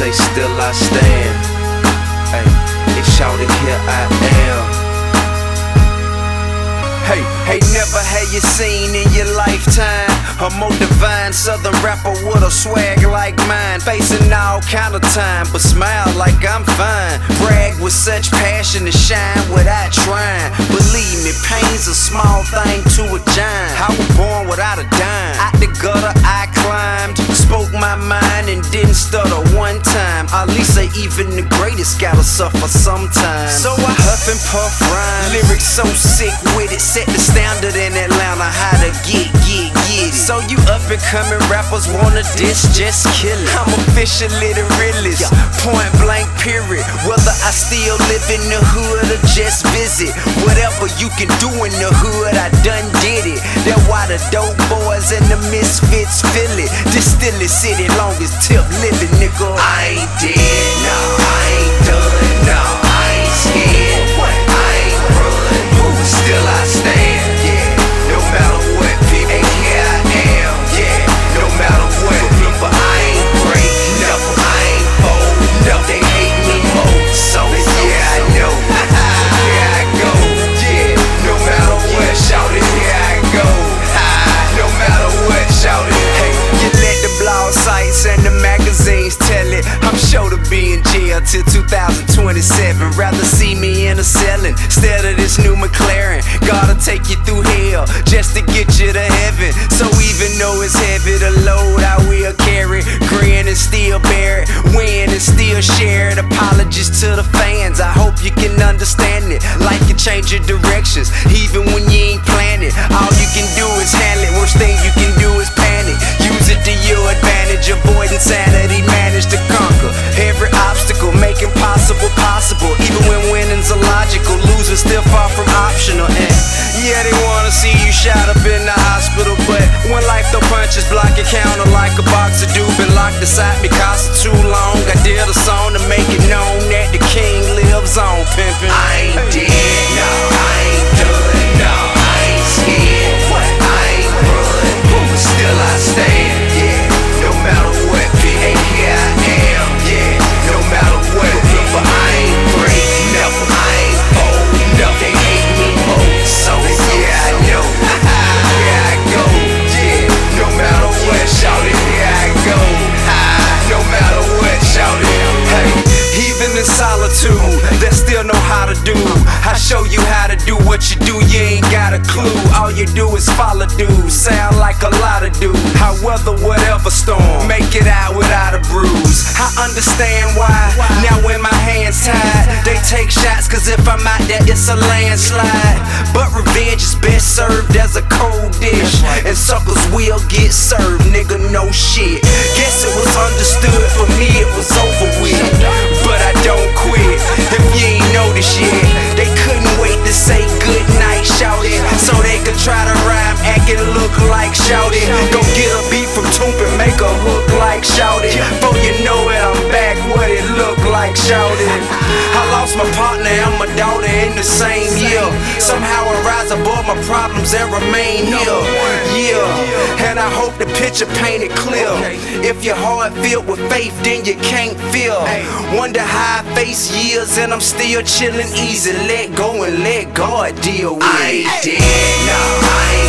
say still I stand. Hey, they shouted here I am. Hey, never had you seen in your lifetime a more divine southern rapper with a swag like mine. Facing all kind of time, but smile like I'm fine. Brag with such passion and shine without trying. Believe me, pain's a small thing to a giant. I was born without a dime. Out the gutter I climbed, spoke my mind and didn't stutter one time. At least say even the greatest gotta suffer sometimes. So I huff and puff rhyme, lyrics so sick with it, set the standard in Atlanta, how to get it. So you up and coming rappers wanna diss, just kill it. I'm officially the realest, point blank period. Whether I still live in the hood or just visit, whatever you can do in the hood, I done did it. That's why the dope boys and the misfits feel it. Distill it, city longest tip living, nigga. I ain't dead, no, I ain't done, no, I ain't scared, I ain't run, still I stand. No matter what, people, and here I am, no matter what, but I ain't break, never, I ain't fold, never, they hate me more, so I know, here I go, no matter what, shout it, here I go, no matter what, shout it, hey, you let the blog sites and the magazines tell it, I'm sure to be in jail till 2027, rather see me in a cellin' instead of this new McLaren. Gotta take you through hell just to get you to heaven. So even though it's heavy to load, I will carry. Grin and still bear it, win and still share it. Apologies to the fans, I hope you can understand it. Life can change your directions, even when you ain't planned it. All you can do is handle it, worst thing you can do is panic. Use it to your advantage, avoid insanity, manage to conquer every obstacle, make impossible possible. Even when winning's illogical, losing still far from optional. And yeah, they wanna see you shot up in the hospital, but when life throw punches, block your counter like a boxer do. Been locked inside because of too long. I did a song to make it known that the king lives on, pimpin'. I ain't dead, no, I ain't done, no, I ain't scared, I ain't run, still I stand, no matter what, and here I am, no matter what, but I ain't break, never, I ain't fold, never, they hate me more, so I know, here I go, no matter what, shout it, here I go, no matter what, shout it, hey, even in solitude, they still know how to do. I show you how to do what you do, you ain't got a clue. All you do is follow dudes, sound like a lot of dudes. I weather whatever storm, make it out without a bruise. I understand why, now when my hands tied, they take shots, cause if I'm out there it's a landslide. But revenge is best served as a cold dish, and suckers will get served, nigga, no shit. Guess it was understood, for me it was over with, but I don't quit. If you ain't noticed yet, they couldn't wait to say good night, shout it, so they could try to rhyme, act and look like shout it. Go get a beat from Toomp and make a hook like shout it. Before you know it, I'm back, what it look like shout it. I lost my partner and my daughter in the same year. Somehow I rise above my problems and remain here. And I hope the picture painted clear. If your heart filled with faith, then you can't feel. Wonder how I face years and I'm still chillin' easy. Let go and let God deal with it. I ain't dead, no, I ain't